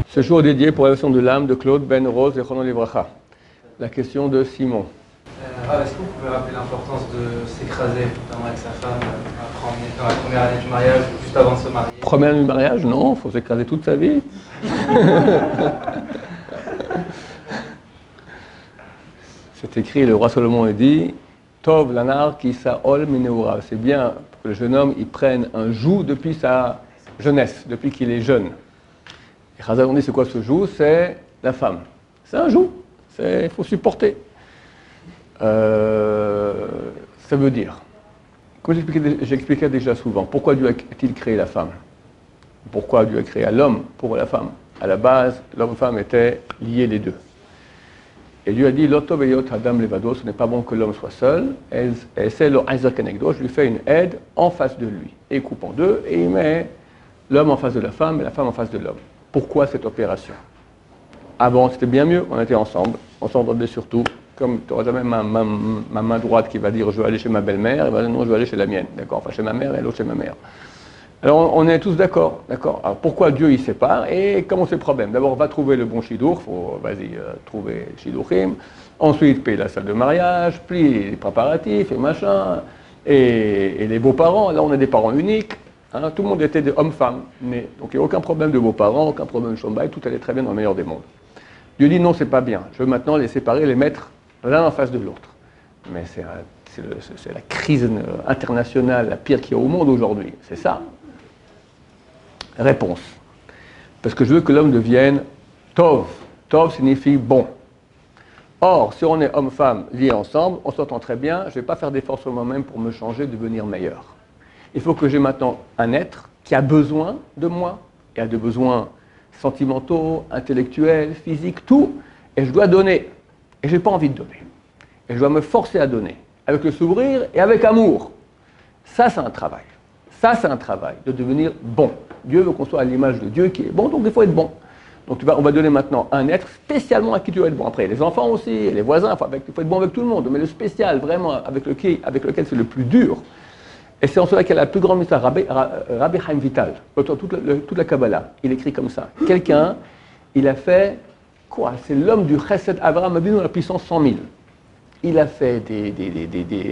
Ce jour dédié pour l'élévation de l'âme de Claude Ben Rose et Chrono Livracha. La question de Simon. Est-ce que vous pouvez rappeler l'importance de s'écraser, notamment avec sa femme, dans la première année du mariage, ou juste avant de se marier? Première année du mariage, non, il faut s'écraser toute sa vie. C'est écrit, le roi Salomon a dit, Tov lanar ki saol mineura. C'est bien que le jeune homme il prenne un joug depuis sa jeunesse, depuis qu'il est jeune. Et Chazal on dit c'est quoi ce joug? C'est la femme. C'est un joug, il faut supporter. Ça veut dire, comme j'expliquais déjà souvent, pourquoi Dieu a-t-il créé la femme? Pourquoi Dieu a créé l'homme pour la femme? À la base, l'homme et la femme étaient liés les deux. Et Dieu a dit, L'Oto Beyot Adam Levado, ce n'est pas bon que l'homme soit seul. Et c'est le Isaac Kenegdo, je lui fais une aide en face de lui. Et il coupe en deux, et il met l'homme en face de la femme et la femme en face de l'homme. Pourquoi cette opération? Avant, c'était bien mieux, on était ensemble, on s'entendait surtout. Comme tu n'auras jamais ma main droite qui va dire je vais aller chez ma belle-mère, et va dire non, je vais aller chez la mienne, d'accord? Enfin, chez ma mère et l'autre chez ma mère. Alors, on est tous d'accord, d'accord? Alors, pourquoi Dieu il sépare et comment c'est le problème? D'abord, va trouver le bon chidour, vas-y, trouver Shidouchim. Ensuite, payer la salle de mariage, plier les préparatifs et machin, et les beaux-parents. Là, on est des parents uniques, hein, tout le monde était des hommes-femmes nés. Donc, il n'y a aucun problème de beaux-parents, aucun problème de chombaï, tout allait très bien dans le meilleur des mondes. Dieu dit non, c'est pas bien. Je veux maintenant les séparer, les mettre l'un en face de l'autre. Mais c'est la crise internationale, la pire qu'il y a au monde aujourd'hui. C'est ça. Réponse. Parce que je veux que l'homme devienne Tov. Tov signifie bon. Or, si on est homme-femme liés ensemble, on s'entend très bien, je ne vais pas faire d'efforts sur moi-même pour me changer, devenir meilleur. Il faut que j'ai maintenant un être qui a besoin de moi, qui a des besoins sentimentaux, intellectuels, physiques, tout, et je dois donner. Et je n'ai pas envie de donner. Et je dois me forcer à donner, avec le sourire et avec amour. Ça, c'est un travail. Ça, c'est un travail, de devenir bon. Dieu veut qu'on soit à l'image de Dieu qui est bon, donc il faut être bon. Donc on va donner maintenant un être spécialement à qui tu dois être bon. Après, les enfants aussi, les voisins, il faut être bon avec tout le monde. Mais le spécial, vraiment, avec lequel c'est le plus dur. Et c'est en cela qu'il y a la plus grande histoire. Rabbi Chaim Vital, toute la Kabbalah, il écrit comme ça. Quelqu'un, il a fait quoi? C'est l'homme du Chesed Avraham Avinu dans la puissance 100 000. Il a fait des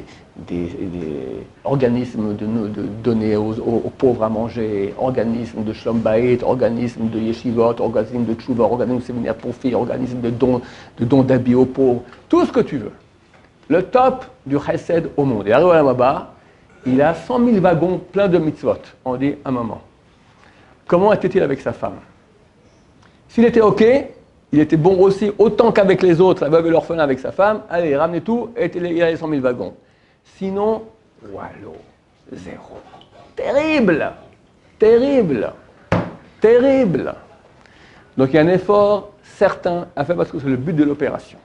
organismes de donner aux pauvres à manger, organismes de Shlom Bayit, organismes de yeshivot, organismes de tchouva, organismes de séminaires pour filles, organismes de dons d'habits aux pauvres, tout ce que tu veux. Le top du chesed au monde. Et arrivé à la Maba, il a 100 000 wagons pleins de mitzvot. On dit un moment. Comment était-il avec sa femme? S'il était OK, il était bon aussi, autant qu'avec les autres, la veuve et l'orphelin avec sa femme. Allez, ramenez tout, et il a les 100 000 wagons. Sinon, wallo, zéro. Terrible, terrible, terrible. Donc il y a un effort certain à faire parce que c'est le but de l'opération.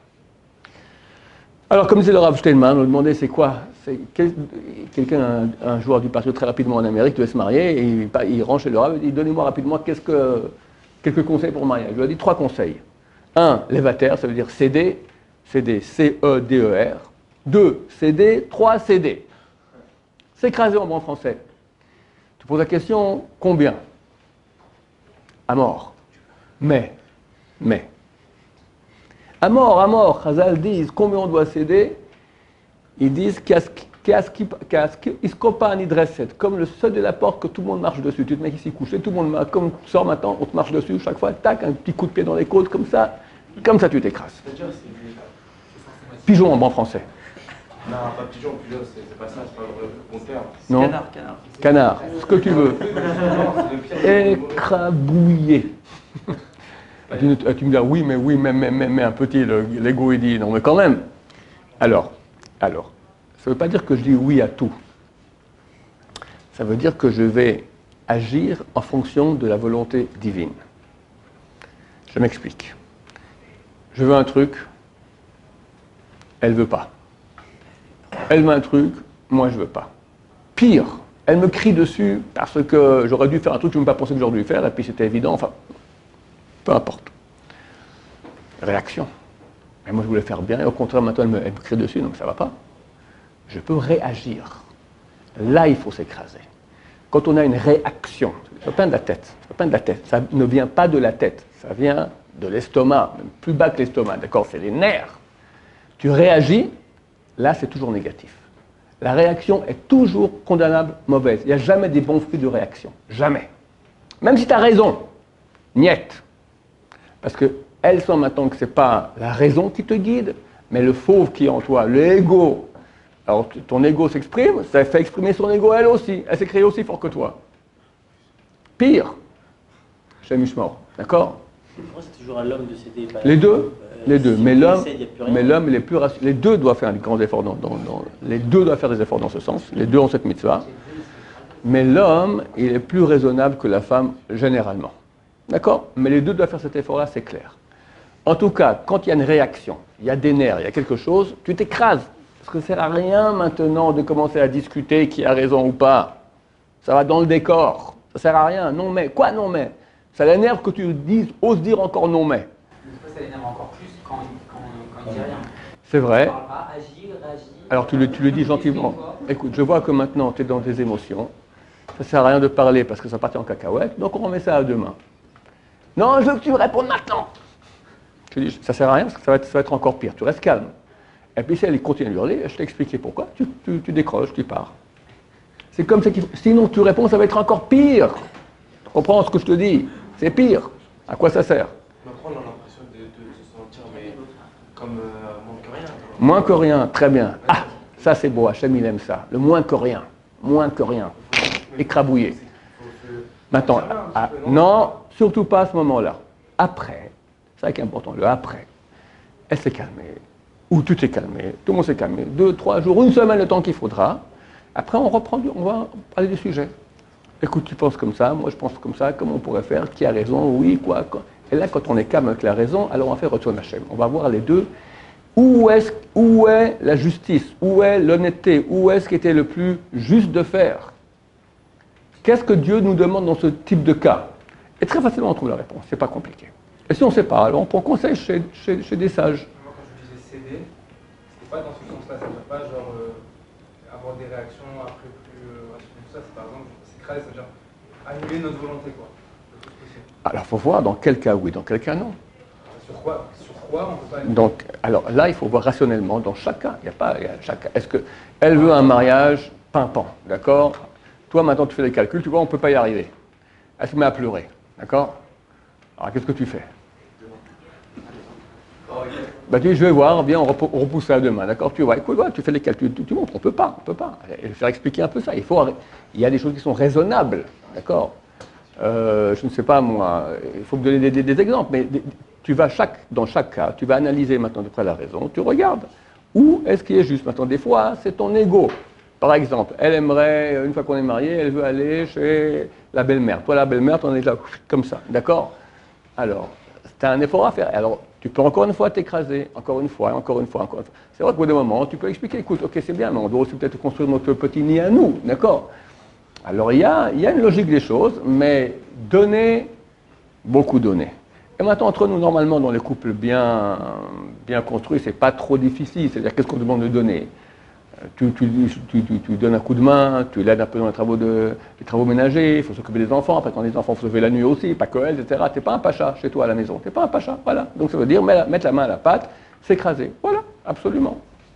Alors, comme disait le Rav Steinman, on lui demandait c'est quoi? Quelqu'un, un joueur du parti très rapidement en Amérique, devait se marier, et il rentre chez le Rav et dit donnez-moi rapidement quelques conseils pour le mariage. Je lui ai dit 3 conseils. 1, levater, ça veut dire céder, C-E-D-E-R. 2, céder, 3, céder. S'écraser en bon français. Tu poses la question, combien? À mort. Mais. À mort, Chazal disent combien on doit céder. Ils disent iskopa nidreset, comme le seuil de la porte que tout le monde marche dessus. Tu te mets ici couché, tout le monde comme tu sors maintenant, on te marche dessus chaque fois, tac, un petit coup de pied dans les côtes, comme ça tu t'écrases. Pigeon en bon français. Non, pas pigeon, c'est pas ça, c'est pas le bon terme. Non. Canard, ce que tu veux. Écrabouillé. Tu me dis oui, mais un petit, l'ego il dit non, mais quand même. Alors, ça ne veut pas dire que je dis oui à tout. Ça veut dire que je vais agir en fonction de la volonté divine. Je m'explique. Je veux un truc, elle ne veut pas. Elle veut un truc, moi je ne veux pas. Pire, elle me crie dessus parce que j'aurais dû faire un truc que je n'ai même pas pensé que j'aurais dû faire, et puis c'était évident, enfin, peu importe. Réaction. Mais moi je voulais faire bien, et au contraire maintenant elle me crie dessus, donc ça ne va pas. Je peux réagir. Là, il faut s'écraser. Quand on a une réaction, ça vient de la tête. Ça ne vient pas de la tête. Ça vient de l'estomac, même plus bas que l'estomac, d'accord? C'est les nerfs. Tu réagis, là c'est toujours négatif. La réaction est toujours condamnable, mauvaise. Il n'y a jamais des bons fruits de réaction. Jamais. Même si tu as raison, niette. Parce qu'elle sent maintenant que ce n'est pas la raison qui te guide, mais le fauve qui est en toi, l'ego. Alors ton ego s'exprime, ça fait exprimer son ego elle aussi. Elle s'est créée aussi fort que toi. Pire. Chez mort, d'accord? Moi, c'est toujours à l'homme de s'aider. Les deux, les deux. Si Mais l'homme, il il est plus les deux doivent faire des grands efforts les deux doivent faire des efforts dans ce sens. Les deux ont cette mitzvah. Mais l'homme, il est plus raisonnable que la femme généralement. D'accord? Mais les deux doivent faire cet effort-là, c'est clair. En tout cas, quand il y a une réaction, il y a des nerfs, il y a quelque chose, tu t'écrases. Parce que ça ne sert à rien maintenant de commencer à discuter qui a raison ou pas. Ça va dans le décor. Ça ne sert à rien. Non mais. Quoi non mais? Ça l'énerve que tu oses dire encore non mais. Ça l'énerve encore plus quand il dit rien. C'est vrai. Il parle pas, agit, réagit. Alors tu le dis gentiment. Écoute, je vois que maintenant tu es dans tes émotions. Ça ne sert à rien de parler parce que ça partit en cacahuète. Donc on remet ça à demain. Non, je veux que tu me répondes maintenant. Je dis, ça ne sert à rien parce que ça va être encore pire. Tu restes calme. Et puis si elle continue à hurler, je t'ai expliqué pourquoi. Tu décroches, tu pars. C'est comme ça qu'il faut. Sinon tu réponds, ça va être encore pire. Tu comprends ce que je te dis? C'est pire. À quoi ça sert? Mais après, on a l'impression de se sentir mais comme moins que rien. Moins que rien, très bien. Ah, ça c'est beau, Hachem il aime ça. Le moins que rien. Moins que rien. Écrabouillé. Maintenant, non, surtout pas à ce moment-là. Après, c'est ça qui est important, le après. Elle s'est calmée, ou tu t'es calmé, tout le monde s'est calmé, 2, 3 jours, une semaine, le temps qu'il faudra. Après, on va parler du sujet. Écoute, tu penses comme ça, moi je pense comme ça, comment on pourrait faire, qui a raison, oui, quoi. Et là, quand on est calme avec la raison, alors on va faire retour Hachem. On va voir les deux. Où est la justice? Où est l'honnêteté? Où est ce qui était le plus juste de faire? Qu'est-ce que Dieu nous demande dans ce type de cas? Et très facilement, on trouve la réponse. C'est pas compliqué. Et si on ne sait pas, alors on prend conseil chez des sages. Moi, quand je disais céder, c'est pas dans ce sens-là. Ça ne veut pas genre avoir des réactions après plus rationnelles. Tout ça, c'est par exemple s'écraser, c'est-à-dire annuler notre volonté, quoi. Alors, il faut voir dans quel cas oui, dans quel cas non. Sur quoi on ne peut pas annuler? Donc, alors là, il faut voir rationnellement dans chaque cas. Il y a chaque cas. Est-ce qu'elle veut un mariage pimpant, d'accord? Toi, maintenant, tu fais des calculs, tu vois, on ne peut pas y arriver. Elle se met à pleurer, d'accord? Alors, qu'est-ce que tu fais? Bah, tu dis, je vais voir, viens, on repousse ça à demain, d'accord? Tu vois, écoute, ouais, tu fais les calculs, tu montres, on ne peut pas. Et faire expliquer un peu ça. Il y a des choses qui sont raisonnables, d'accord? Je ne sais pas, moi, il faut me donner des exemples, mais tu vas dans chaque cas, tu vas analyser maintenant de près la raison, tu regardes. Où est-ce qu'il est juste? Maintenant, des fois, c'est ton ego. Par exemple, elle aimerait, une fois qu'on est marié, elle veut aller chez la belle-mère. Toi, la belle-mère, tu en es là, comme ça, d'accord? Alors, tu as un effort à faire. Alors, tu peux encore une fois t'écraser, encore une fois. C'est vrai qu'au bout d'un moment, tu peux expliquer, écoute, ok, c'est bien, mais on doit aussi peut-être construire notre petit nid à nous, d'accord? Alors, il y a une logique des choses, mais donner, beaucoup donner. Et maintenant, entre nous, normalement, dans les couples bien construits, c'est pas trop difficile. C'est-à-dire, qu'est-ce qu'on demande de donner? Tu donnes un coup de main, tu l'aides un peu dans les travaux ménagers, il faut s'occuper des enfants, après quand les enfants, il faut se lever la nuit aussi, pas que elle, etc. Tu n'es pas un pacha chez toi à la maison, tu n'es pas un pacha, voilà. Donc ça veut dire mettre la main à la pâte, s'écraser, voilà, absolument.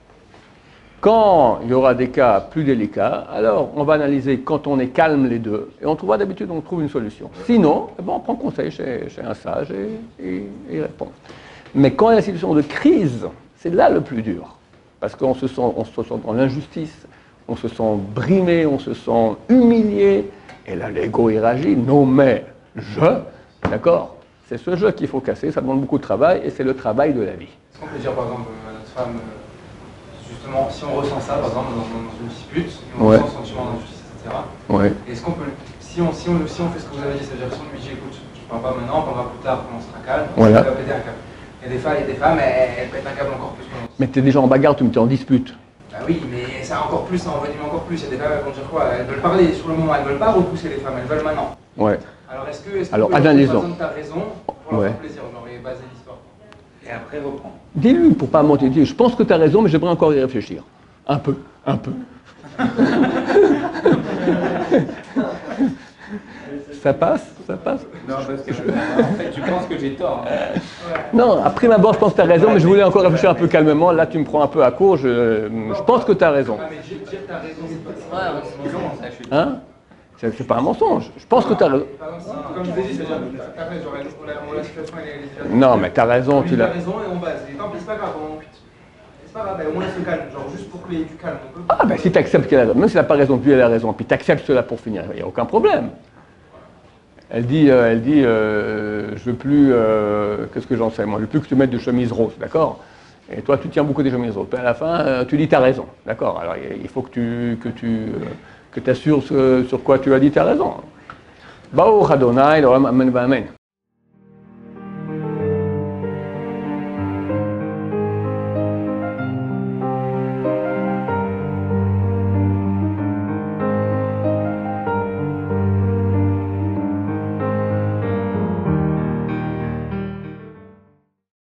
Quand il y aura des cas plus délicats, alors on va analyser quand on est calme les deux, et on trouvera d'habitude, on trouve une solution. Sinon, on prend conseil chez un sage et il répond. Mais quand il y a une situation de crise, c'est là le plus dur. Parce qu'on se sent dans l'injustice, on se sent brimé, on se sent humilié. Et là, l'ego, il réagit. Non, mais d'accord? C'est ce jeu qu'il faut casser, ça demande beaucoup de travail, et c'est le travail de la vie. Est-ce qu'on peut dire, par exemple, à notre femme, justement, si on ressent ça, par exemple, dans une dispute, et on ressent le sentiment d'injustice, etc. Ouais. Est-ce qu'on peut, si on fait ce que vous avez dit, c'est-à-dire si on lui dit, écoute, je ne parle pas maintenant, on parlera plus tard, quand on sera calme, voilà. On va péter un câble. Il y a des femmes, elles pètent un câble encore plus. Mais tu es déjà en bagarre, tu me t'es en dispute. Bah oui, mais ça encore plus, ça envenime encore plus. Il y a des femmes, elles vont dire quoi? Elles veulent parler sur le moment, elles ne veulent pas repousser les femmes, elles veulent maintenant. Ouais. Alors est-ce que Alors, tu analysons. as raison pour leur faire plaisir, genre, et baser l'histoire? Et après, reprend. Dis-lui pour pas mentir, dis, je pense que tu as raison, mais j'aimerais encore y réfléchir. Un peu. Ça passe? Ça passe? Non, parce que en fait, tu penses que j'ai tort. Hein. Non, à prime abord, je pense que tu as raison, mais je voulais encore réfléchir un peu calmement. Là, tu me prends un peu à court. Je pense que tu as raison. Ah, mais dire que t'as raison, c'est pas Ça, je suis Hein? C'est pas un mensonge. Je pense que tu as raison. Par exemple, comme je vous ai dit, c'est-à-dire, t'as raison, la situation elle est déjà. Non, mais tu as raison. Tu Tu as l'as. raison et on base. Et tant pis, c'est pas grave, c'est pas grave, au moins elle se calme, genre juste pour qu'il y ait du calme. On peut... Ah, ben si tu acceptes qu'elle a raison, même si elle n'a pas raison, puis elle a raison, puis tu acceptes cela pour finir, il n'y a aucun problème. Elle dit, je veux plus, qu'est-ce que j'en sais, moi, je veux plus que tu mettes de chemise rose, d'accord? Et toi, tu tiens beaucoup des chemises roses. Puis à la fin, tu dis, tu as raison, d'accord? Alors, il faut que tu assures sur quoi tu as dit, tu as raison. Baruch Adonai, l'olam amen v'amen.